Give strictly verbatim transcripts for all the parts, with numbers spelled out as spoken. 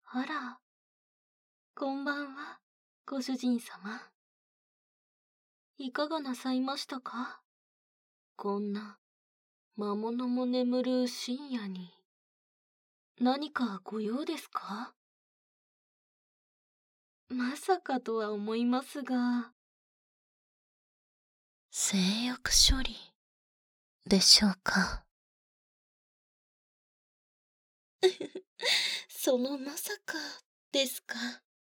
あら、こんばんは、ご主人様。いかがなさいましたか？こんな、魔物も眠る深夜に。何かご用ですか？まさかとは思いますが。 性欲処理でしょうか。 そのまさかですか？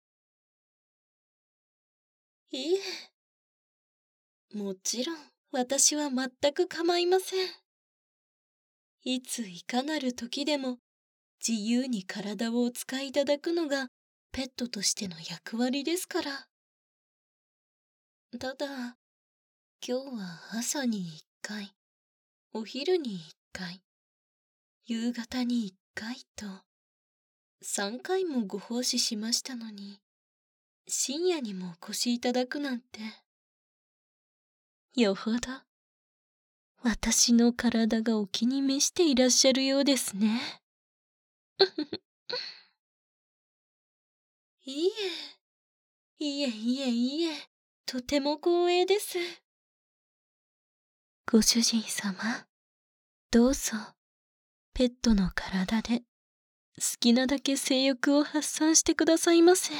いえ。もちろん私は全く構いません。いついかなる時でも自由に体をお使いいただくのがペットとしての役割ですから。ただ、今日は朝に一回、お昼に一回、夕方に一回と、三回もご奉仕しましたのに、深夜にもお越しいただくなんて。よほど、私の体がお気に召していらっしゃるようですね。いえ、いえいえいえ、とても光栄です。ご主人様、どうぞ、ペットの体で、好きなだけ性欲を発散してくださいませ。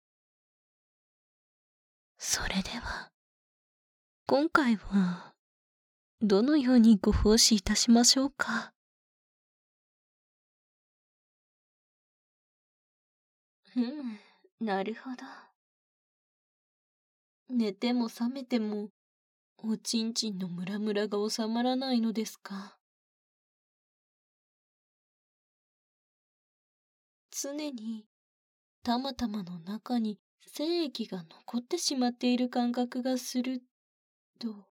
それでは、今回は、どのようにご奉仕いたしましょうか。うん、なるほど。寝ても覚めても、おちんちんのムラムラが収まらないのですか。常に、たまたまの中に精液が残ってしまっている感覚がする、と。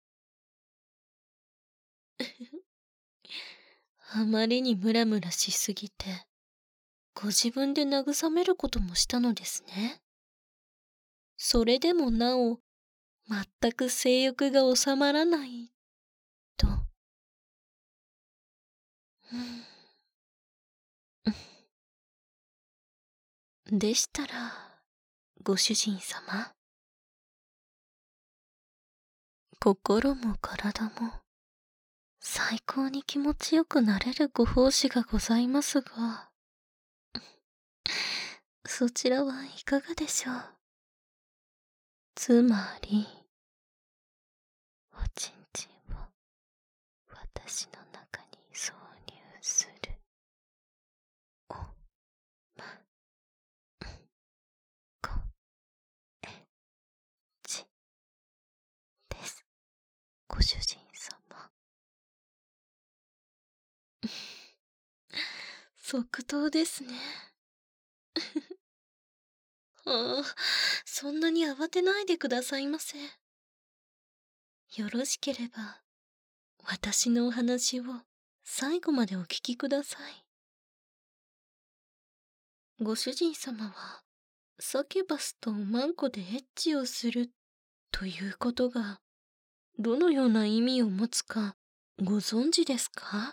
あまりにムラムラしすぎて、ご自分で慰めることもしたのですね。それでもなお、全く性欲が収まらない、と。でしたら、ご主人様。心も体も、最高に気持ちよくなれるご奉仕がございますが、そちらはいかがでしょう。つまり、おちんちんを私の中に挿入する。お、ま、こ、え、ち、です。ご主人様。即答ですね。ああ、そんなに慌てないでくださいませ。よろしければ、私のお話を最後までお聞きください。ご主人様は、サキュバスとマンコでエッチをするということが、どのような意味を持つかご存知ですか？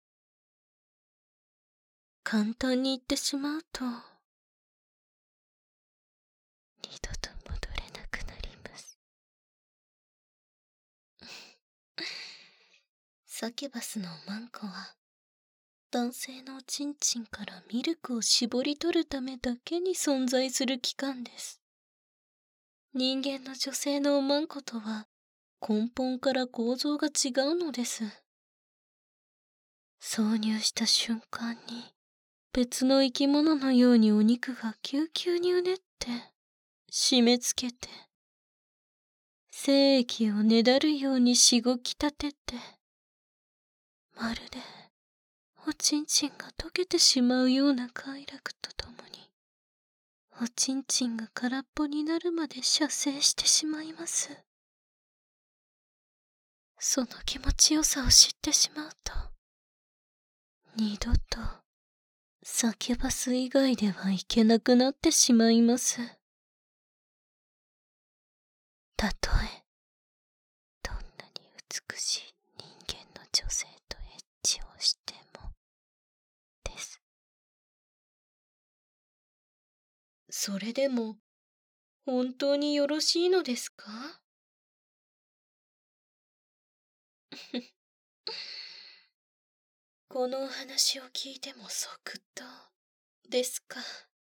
簡単に言ってしまうと、二度と戻れなくなります。サキュバスのマンコは、男性のチンチンからミルクを絞り取るためだけに存在する器官です。人間の女性のマンコとは根本から構造が違うのです。挿入した瞬間に別の生き物のようにお肉が急々にうねって締め付けて精液をねだるようにしごき立ててまるでおちんちんが溶けてしまうような快楽とともにおちんちんが空っぽになるまで射精してしまいます。その気持ちよさを知ってしまうと二度とサキュバス以外ではいけなくなってしまいます。たとえどんなに美しい人間の女性とエッチをしてもです。 それでも、本当によろしいのですか？このお話を聞いても即答ですか。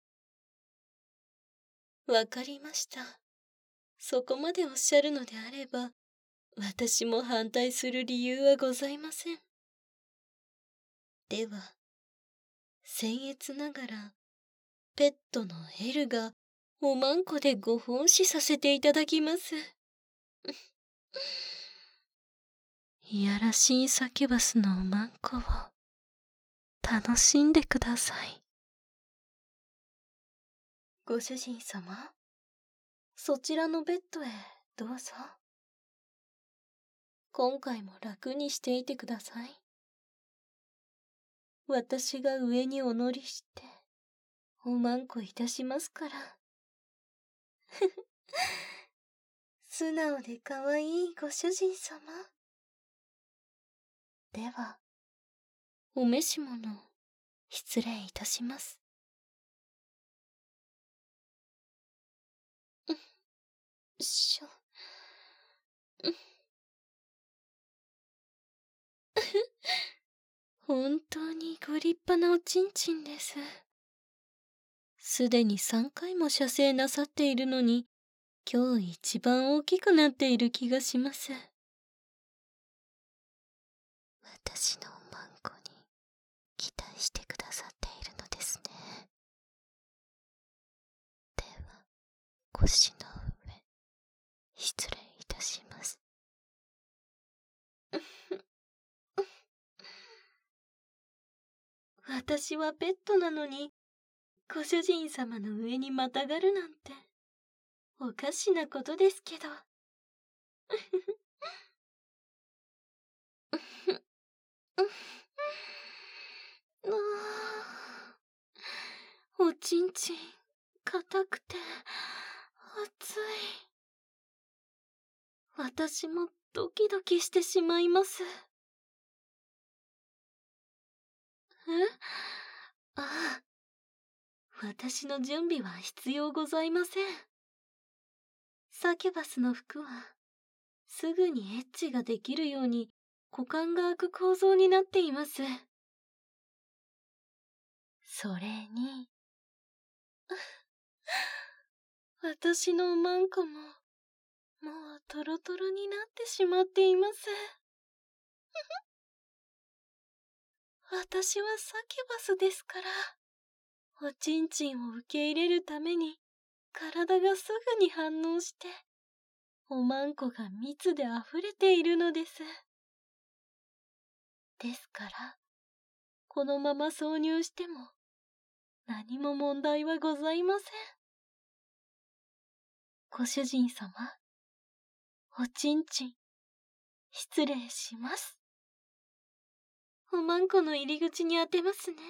わかりました。そこまでおっしゃるのであれば、私も反対する理由はございません。では、僭越ながら、ペットのエルがおまんこでご奉仕させていただきます。いやらしいサキュバスのおまんこを楽しんでください。ご主人様、そちらのベッドへどうぞ。今回も楽にしていてください。私が上にお乗りして、おまんこいたしますから。素直でかわいいご主人様。では、お召し物、失礼いたします。うん、しょ。うん。本当にご立派なおちんちんです。すでにさんかいも射精なさっているのに、今日一番大きくなっている気がします。 私のおまんこに期待してくださっているのですね。では、腰の上、失礼いたします。 私はペットなのに、ご主人様の上にまたがるなんて、おかしなことですけど。おちんちん、硬くて、熱い。私もドキドキしてしまいます。え？ああ。私の準備は必要ございません。サキュバスの服は、すぐにエッチができるように股間が開く構造になっています。それに、私のマンコも、もうトロトロになってしまっています。私はサキュバスですから、おちんちんを受け入れるために、体がすぐに反応して、おまんこが蜜で溢れているのです。ですから、このまま挿入しても、何も問題はございません。ご主人様、おちんちん、失礼します。おまんこの入り口に当てますね。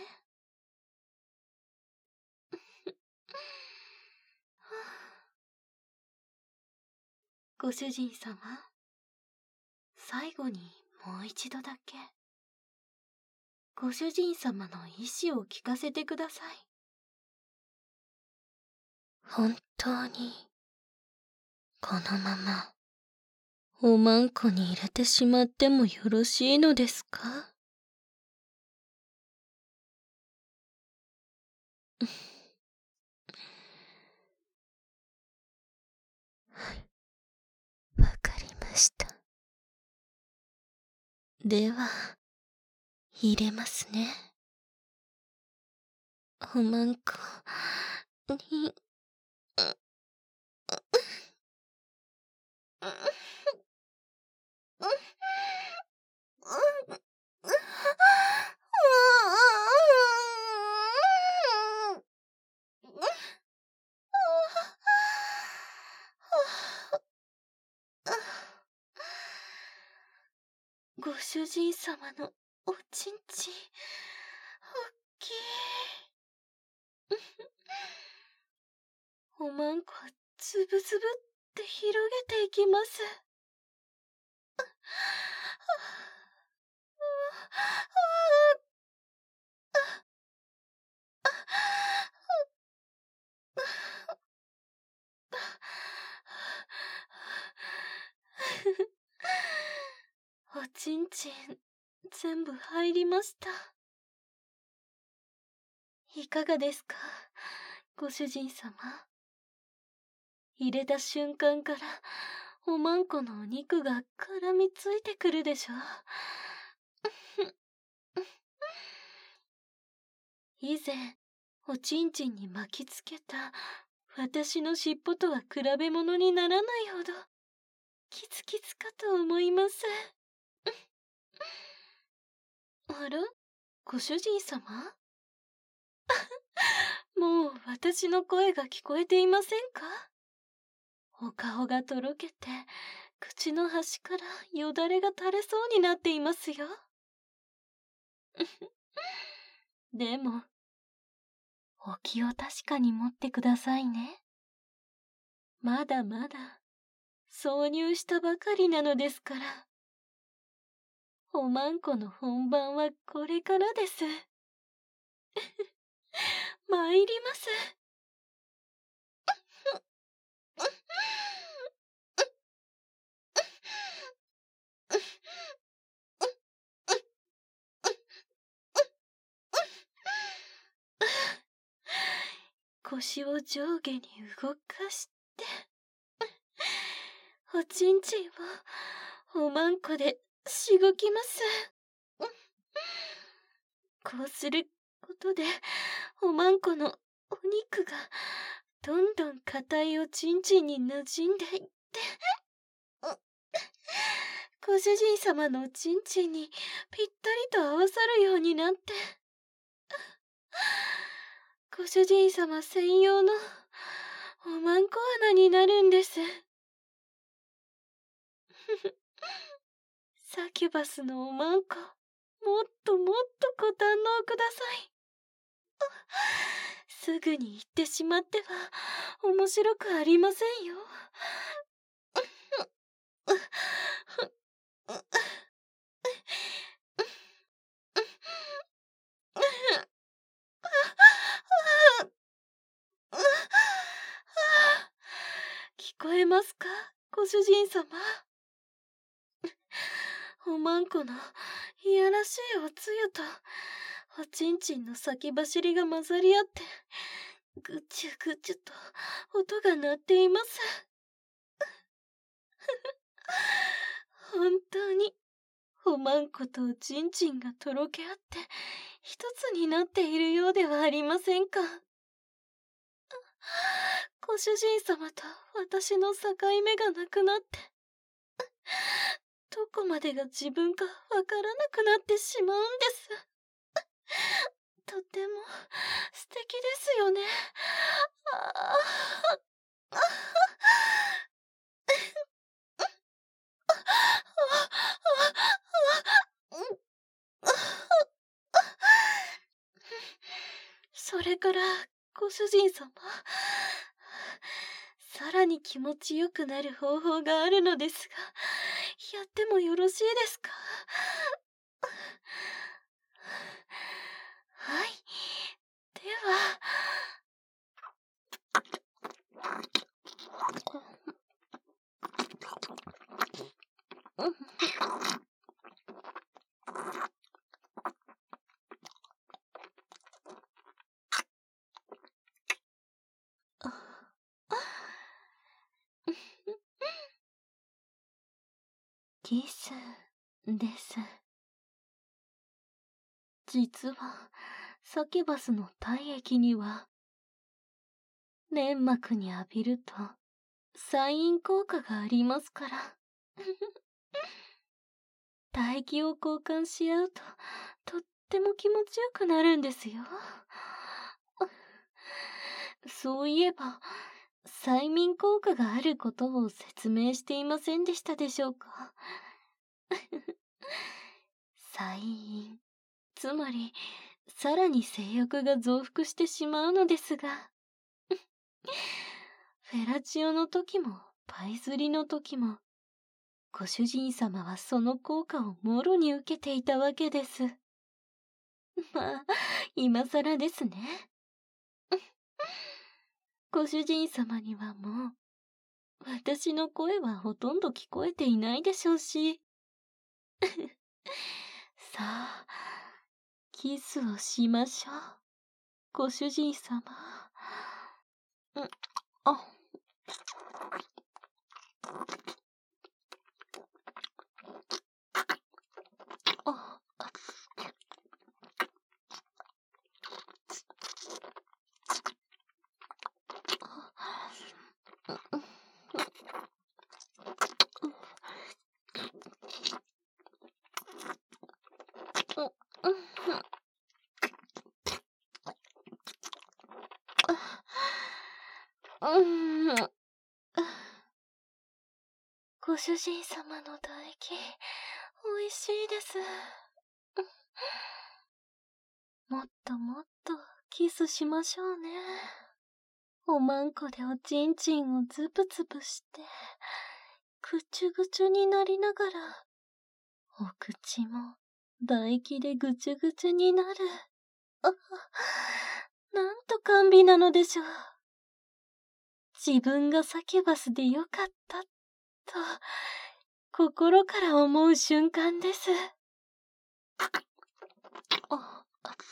ご主人様、最後にもう一度だけ、ご主人様の意志を聞かせてください。 本当に、このまま、 おまんこに入れてしまってもよろしいのですか？ はい、わかりました。 では、入れますね。おまんこに、ご主人様のおちんちん、おっきい。おまんこつぶつぶって広げていきます。 おちんちん、全部入りました。いかがですか、ご主人様。入れた瞬間から、おまんこのお肉が絡みついてくるでしょ。以前、おちんちんに巻きつけた私の尻尾とは比べ物にならないほど、キツキツかと思います。あら、ご主人様？もう私の声が聞こえていませんか？お顔がとろけて、口の端からよだれが垂れそうになっていますよ。でも、お気を確かに持ってくださいね。まだまだ、挿入したばかりなのですから。おまんこの本番はこれからです。参ります。腰を上下に動かして、おちんちんをおまんこでしごきます。こうすることで、おまんこのお肉がどんどん硬いおちんちんに馴染んでいって、ご主人様のおちんちんにぴったりと合わさるようになって、ご主人様専用のおまんこ穴になるんです。サキュバスのおまんこ、もっともっとご堪能ください。すぐに言ってしまっては面白くありませんよ。聞こえますか、ご主人様。おまんこのいやらしいおつゆとおちんちんの先走りが混ざり合って、ぐちゅぐちゅと音が鳴っています。本当におまんことおちんちんがとろけ合って一つになっているようではありませんか。ご主人様と私の境目がなくなって、どこまでが自分かわからなくなってしまうんです。とても素敵ですよね。ああそれから、ご主人様、さらに気持ちよくなる方法があるのですが、やってもよろしいですか？はい。では、キスです。実は、サキュバスの体液には、粘膜に浴びると、サイン効果がありますから。唾液を交換し合うと、とっても気持ちよくなるんですよ。そういえば、催眠効果があることを説明していませんでしたでしょうか。催眠、つまり、さらに性欲が増幅してしまうのですが。フェラチオの時も、パイ釣りの時も、ご主人様はその効果をもろに受けていたわけです。まあ、今更ですね。ご主人様にはもう、 私の声はほとんど聞こえていないでしょうし。さあ、キスをしましょう。ご主人様。うん、あ。あ。うん。ご主人様の唾液、おいしいです。もっともっとキスしましょうね。おまんこでおちんちんをズブズブして、ぐちゅぐちゅになりながら、お口も唾液でぐちゅぐちゅになる。あ、なんと甘美なのでしょう。自分がサキュバスでよかったと、心から思う瞬間です。あ、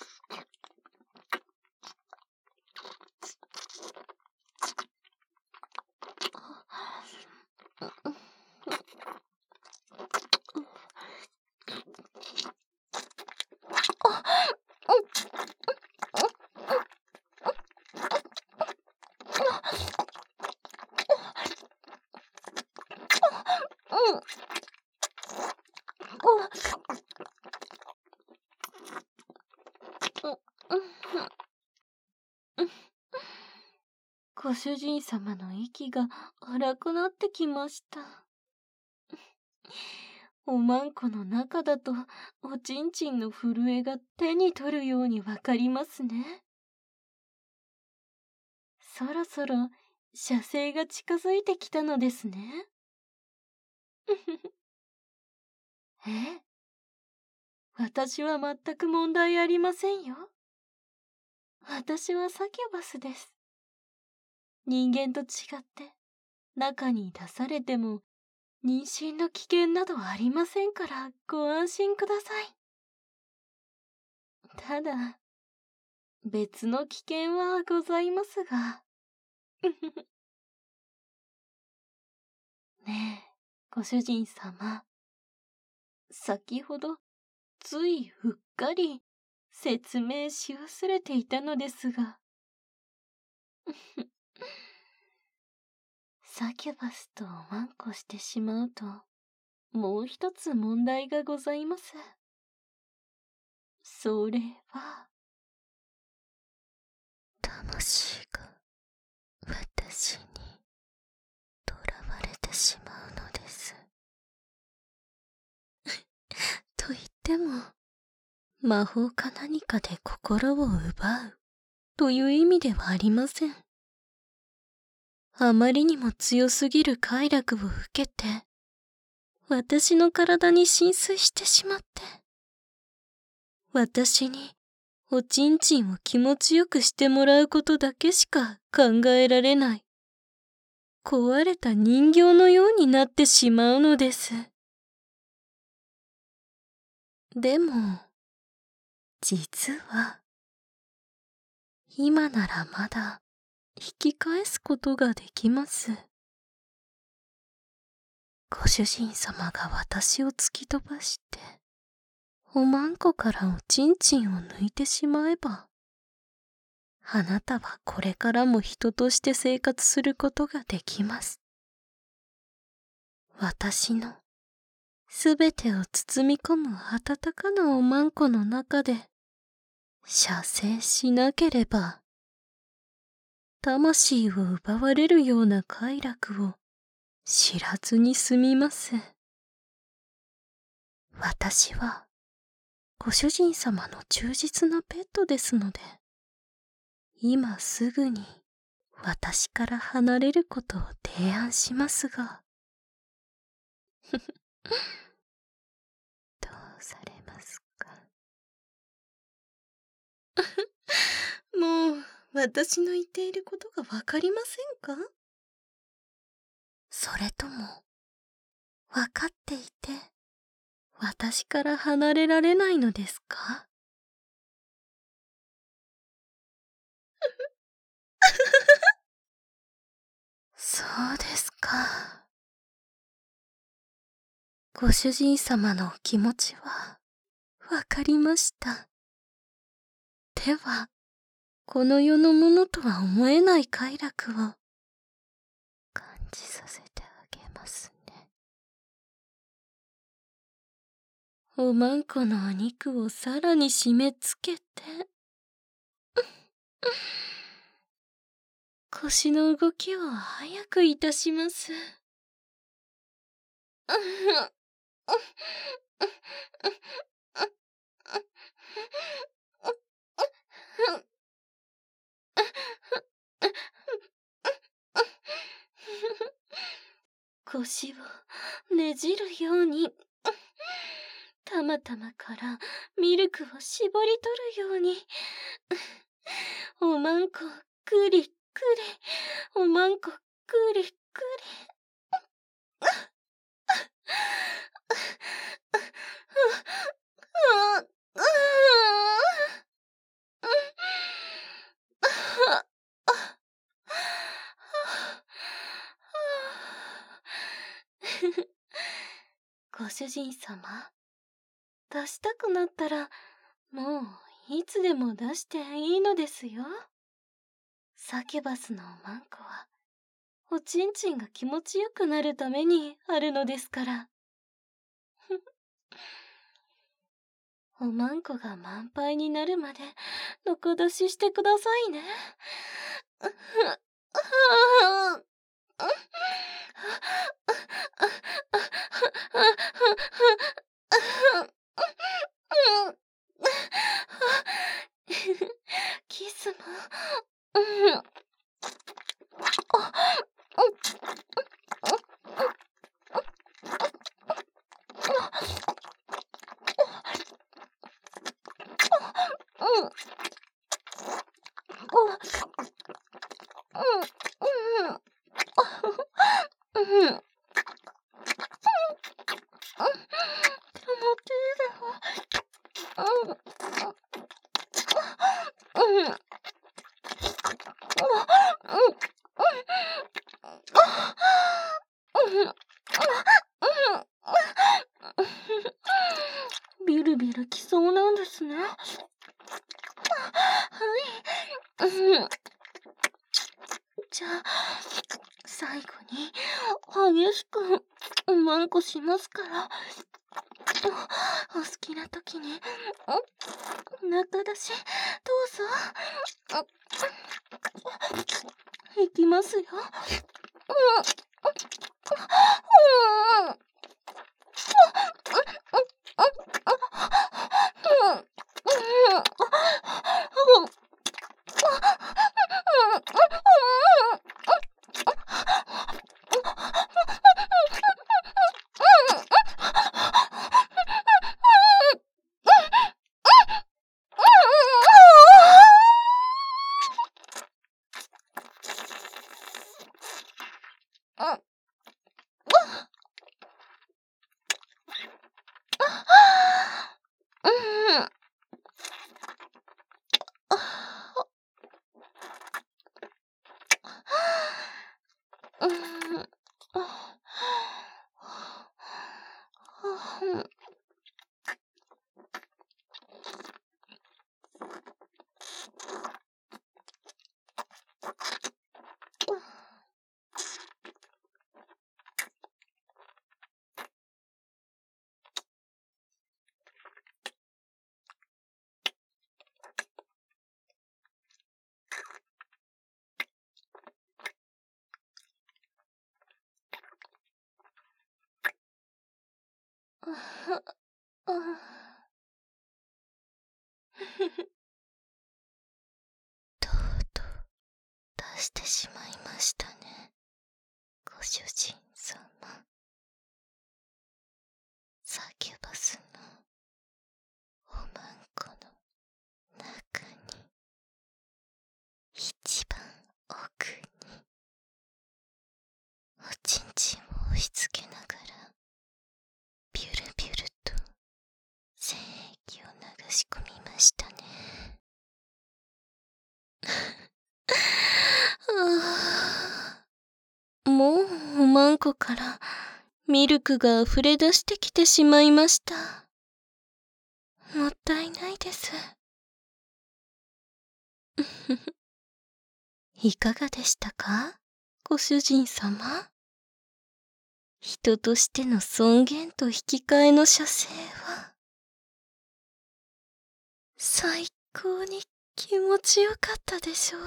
ご主人様の息が荒くなってきました。おまんこの中だとおちんちんの震えが手に取るようにわかりますね。そろそろ射精が近づいてきたのですね。え、私は全く問題ありませんよ。私はサキュバスです。人間と違って中に出されても妊娠の危険などありませんからご安心ください。ただ、別の危険はございますが。ねえ、ご主人様。先ほど、ついうっかり説明し忘れていたのですが。サキュバスとおまんこしてしまうと、もう一つ問題がございます。それは、 魂が私に囚われてしまうのです。と言っても、魔法か何かで心を奪うという意味ではありません。あまりにも強すぎる快楽を受けて、私の体に浸水してしまって、私におちんちんを気持ちよくしてもらうことだけしか考えられない。壊れた人形のようになってしまうのです。でも、実は、今ならまだ引き返すことができます。ご主人様が私を突き飛ばして、おまんこからおちんちんを抜いてしまえば、あなたはこれからも人として生活することができます。私のすべてを包み込む温かなおまんこの中で、射精しなければ、魂を奪われるような快楽を知らずに済みます。私は、ご主人様の忠実なペットですので、今すぐに私から離れることを提案しますが、どうされますか？ もう、私の言っていることがわかりませんか？ それとも、わかっていて、私から離れられないのですか？そうですか。ご主人様のお気持ちは、わかりました。では、この世のものとは思えない快楽を、感じさせてあげますね。おまんこのお肉をさらに締め付けて、腰の動きを早くいたします。腰をねじるように、たまたまからミルクを絞り取るように、おまんこくりくり、おまんこくりくり。ご主人様、出したくなったら、もういつでも出していいのですよ。サキュバスのおまんこは、おちんちんが気持ちよくなるためにあるのですから。おまんこが満杯になるまで、のこ出ししてくださいね。キスも、ビルビルきそうなんですね。はい。じゃあ、最後に激しくおまんこしますから、お好きな時に中出しどうぞ。いきますよ。とうとう出してしまいましたね、ご主人様。サキュバスのおまんこの中に、一番奥に、おちんちしつけながらピュルピュルと精液を流し込みましたね。ああ、もうおまんこからミルクが溢れ出してきてしまいました。もったいないです。いかがでしたか、ご主人様？人としての尊厳と引き換えの射精は最高に気持ちよかったでしょう。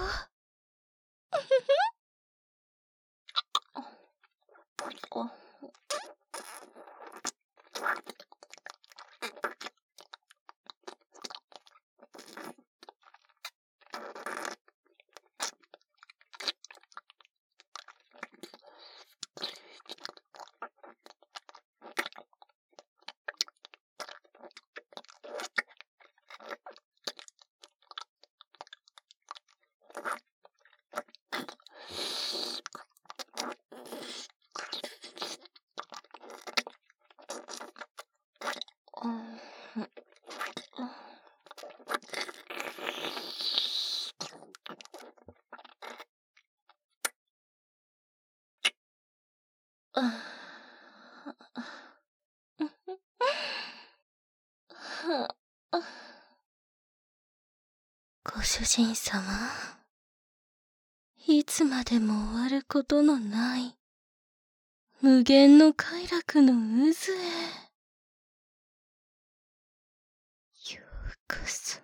ご主人様、いつまでも終わることのない無限の快楽の渦へようこそ。